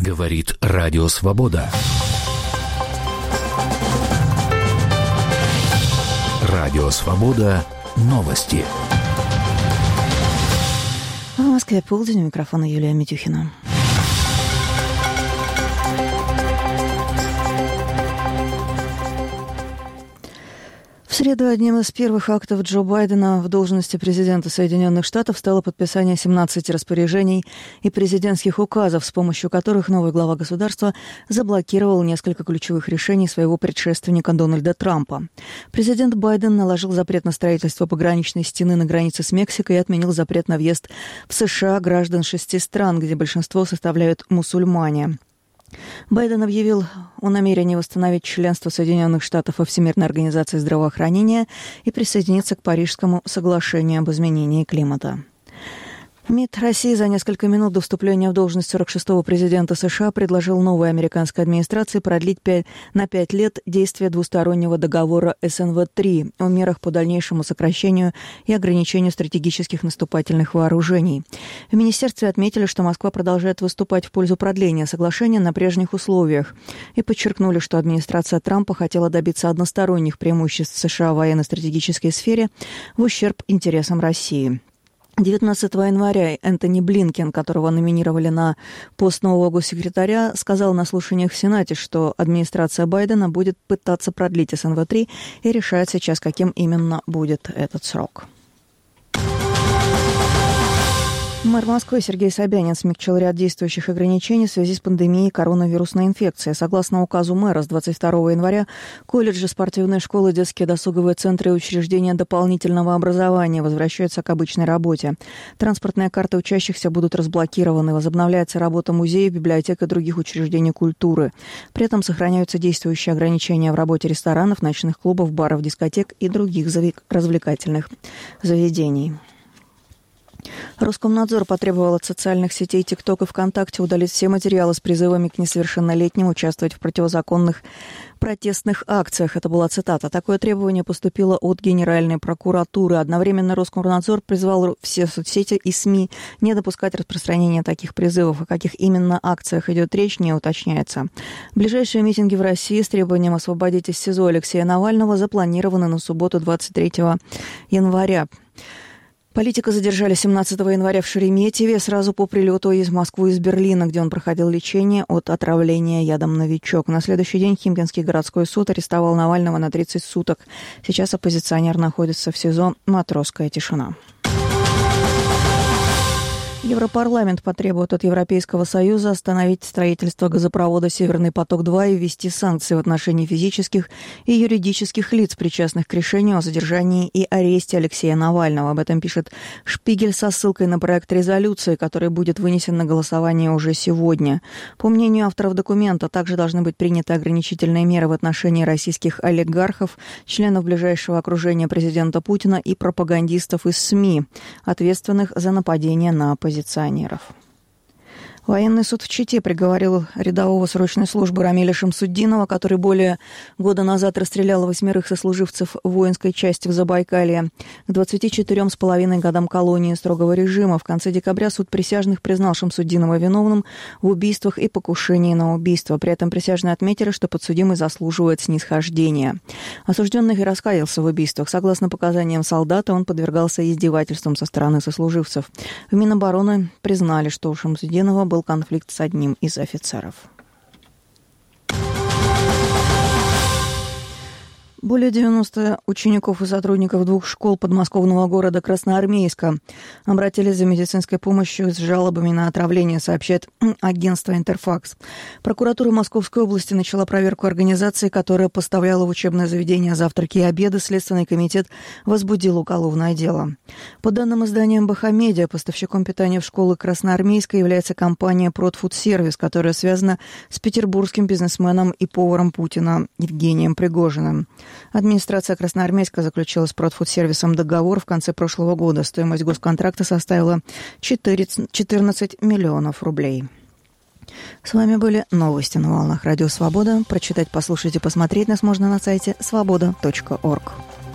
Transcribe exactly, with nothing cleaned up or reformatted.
Говорит Радио Свобода. Радио Свобода. Новости. В Москве полдень. У микрофона Юлия Митюхина. В среду одним из первых актов Джо Байдена в должности президента Соединенных Штатов стало подписание семнадцати распоряжений и президентских указов, с помощью которых новый глава государства заблокировал несколько ключевых решений своего предшественника Дональда Трампа. Президент Байден наложил запрет на строительство пограничной стены на границе с Мексикой и отменил запрет на въезд в США граждан шести стран, где большинство составляют мусульмане. Байден объявил о намерении восстановить членство Соединенных Штатов во Всемирной организации здравоохранения и присоединиться к Парижскому соглашению об изменении климата. МИД России за несколько минут до вступления в должность сорок шестого президента США предложил новой американской администрации продлить на пять лет действие двустороннего договора эс эн вэ три о мерах по дальнейшему сокращению и ограничению стратегических наступательных вооружений. В министерстве отметили, что Москва продолжает выступать в пользу продления соглашения на прежних условиях и подчеркнули, что администрация Трампа хотела добиться односторонних преимуществ США в военно-стратегической сфере в ущерб интересам России. девятнадцатого января Энтони Блинкен, которого номинировали на пост нового госсекретаря, сказал на слушаниях в Сенате, что администрация Байдена будет пытаться продлить эс эн вэ три и решает сейчас, каким именно будет этот срок. Мэр Москвы Сергей Собянин смягчил ряд действующих ограничений в связи с пандемией коронавирусной инфекции. Согласно указу мэра, с двадцать второго января колледжи, спортивные школы, детские досуговые центры и учреждения дополнительного образования возвращаются к обычной работе. Транспортные карты учащихся будут разблокированы. Возобновляется работа музеев, библиотек и других учреждений культуры. При этом сохраняются действующие ограничения в работе ресторанов, ночных клубов, баров, дискотек и других развлекательных заведений. Роскомнадзор потребовал от социальных сетей ТикТок и ВКонтакте удалить все материалы с призывами к несовершеннолетним участвовать в противозаконных протестных акциях. Это была цитата. Такое требование поступило от Генеральной прокуратуры. Одновременно Роскомнадзор призвал все соцсети и СМИ не допускать распространения таких призывов. О каких именно акциях идет речь, не уточняется. Ближайшие митинги в России с требованием освободить из СИЗО Алексея Навального запланированы на субботу двадцать третьего января. Политика задержали семнадцатого января в Шереметьеве сразу по прилету из Москвы из Берлина, где он проходил лечение от отравления ядом «Новичок». На следующий день Химкинский городской суд арестовал Навального на тридцать суток. Сейчас оппозиционер находится в СИЗО «Матросская тишина». Европарламент потребует от Европейского Союза остановить строительство газопровода «Северный поток-два» и ввести санкции в отношении физических и юридических лиц, причастных к решению о задержании и аресте Алексея Навального. Об этом пишет «Шпигель» со ссылкой на проект резолюции, который будет вынесен на голосование уже сегодня. По мнению авторов документа, также должны быть приняты ограничительные меры в отношении российских олигархов, членов ближайшего окружения президента Путина и пропагандистов из СМИ, ответственных за нападение на оппозиционеров. Военный суд в Чите приговорил рядового срочной службы Рамиля Шамсутдинова, который более года назад расстрелял восьмерых сослуживцев воинской части в Забайкалье, к двадцати четырем с половиной годам колонии строгого режима. В конце декабря суд присяжных признал Шамсутдинова виновным в убийствах и покушении на убийство. При этом присяжные отметили, что подсудимый заслуживает снисхождения. Осужденный раскаялся в убийствах. Согласно показаниям солдата, он подвергался издевательствам со стороны сослуживцев. В Минобороны признали, что у Шамсутдинова был конфликт с одним из офицеров. Более девяноста учеников и сотрудников двух школ подмосковного города Красноармейска обратились за медицинской помощью с жалобами на отравление, сообщает агентство «Интерфакс». Прокуратура Московской области начала проверку организации, которая поставляла в учебное заведение завтраки и обеды. Следственный комитет возбудил уголовное дело. По данным издания эм бэ ха-Медиа, поставщиком питания в школы Красноармейска является компания «Продфудсервис», которая связана с петербургским бизнесменом и поваром Путина Евгением Пригожиным. Администрация Красноармейска заключила с Продфудсервисом договор в конце прошлого года. Стоимость госконтракта составила четырнадцать миллионов рублей. С вами были новости на волнах Радио Свобода. Прочитать, послушать и посмотреть нас можно на сайте свобода точка орг.